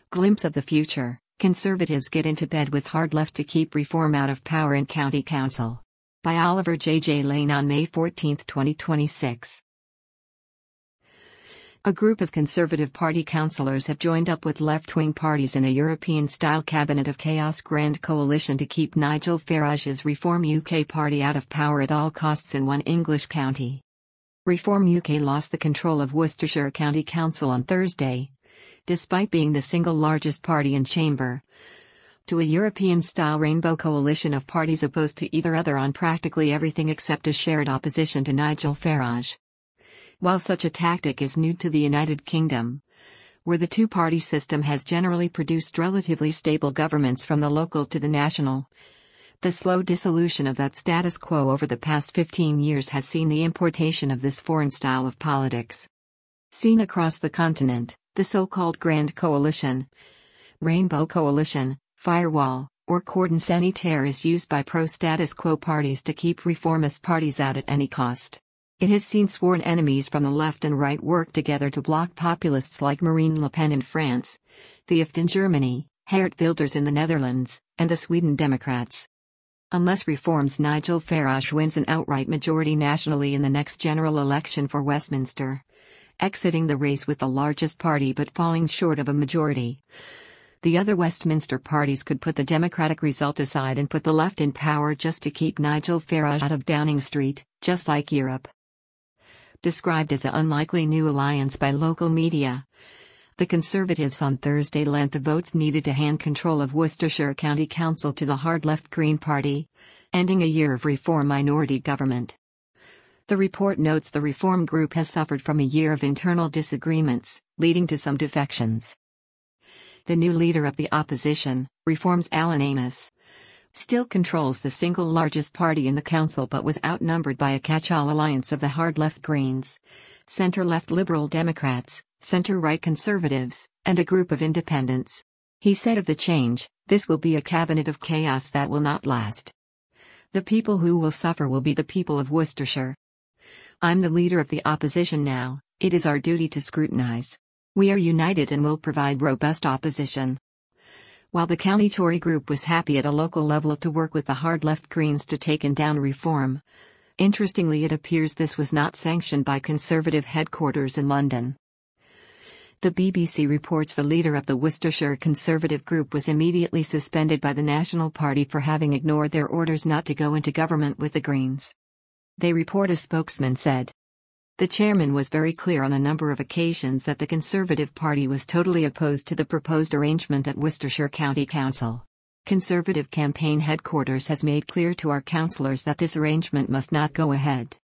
Glimpse of the future: Conservatives get into bed with hard left to keep reform out of power in County Council. By Oliver J. Lane on May 14, 2026. A group of Conservative Party councillors have joined up with left-wing parties in a European-style cabinet of chaos grand coalition to keep Nigel Farage's Reform UK party out of power at all costs in one English county. Reform UK lost the control of Worcestershire County Council on Thursday, despite being the single largest party in chamber, to a European-style rainbow coalition of parties opposed to either other on practically everything except a shared opposition to Nigel Farage. While such a tactic is new to the United Kingdom, where the two-party system has generally produced relatively stable governments from the local to the national, the slow dissolution of that status quo over the past 15 years has seen the importation of this foreign style of politics. Seen across the continent, the so-called Grand Coalition, Rainbow Coalition, Firewall, or Cordon Sanitaire is used by pro-status quo parties to keep reformist parties out at any cost. It has seen sworn enemies from the left and right work together to block populists like Marine Le Pen in France, the IFT in Germany, Geert Wilders in the Netherlands, and the Sweden Democrats. Unless reforms, Nigel Farage wins an outright majority nationally in the next general election for Westminster, exiting the race with the largest party but falling short of a majority. The other Westminster parties could put the Democratic result aside and put the left in power just to keep Nigel Farage out of Downing Street, just like Europe. Described as an unlikely new alliance by local media, the Conservatives on Thursday lent the votes needed to hand control of Worcestershire County Council to the hard-left Green Party, ending a year of Reform minority government. The report notes the Reform group has suffered from a year of internal disagreements, leading to some defections. The new leader of the opposition, Reform's Alan Amos, still controls the single largest party in the council but was outnumbered by a catch-all alliance of the hard-left Greens, centre-left Liberal Democrats, centre-right Conservatives, and a group of independents. He said of the change, "This will be a cabinet of chaos that will not last. The people who will suffer will be the people of Worcestershire. I'm the leader of the opposition now, it is our duty to scrutinise. We are united and will provide robust opposition." While the county Tory group was happy at a local level to work with the hard-left Greens to take down Reform, interestingly it appears this was not sanctioned by Conservative headquarters in London. The BBC reports the leader of the Worcestershire Conservative group was immediately suspended by the National Party for having ignored their orders not to go into government with the Greens. They report a spokesman said, "The chairman was very clear on a number of occasions that the Conservative Party was totally opposed to the proposed arrangement at Worcestershire County Council. Conservative campaign headquarters has made clear to our councillors that this arrangement must not go ahead.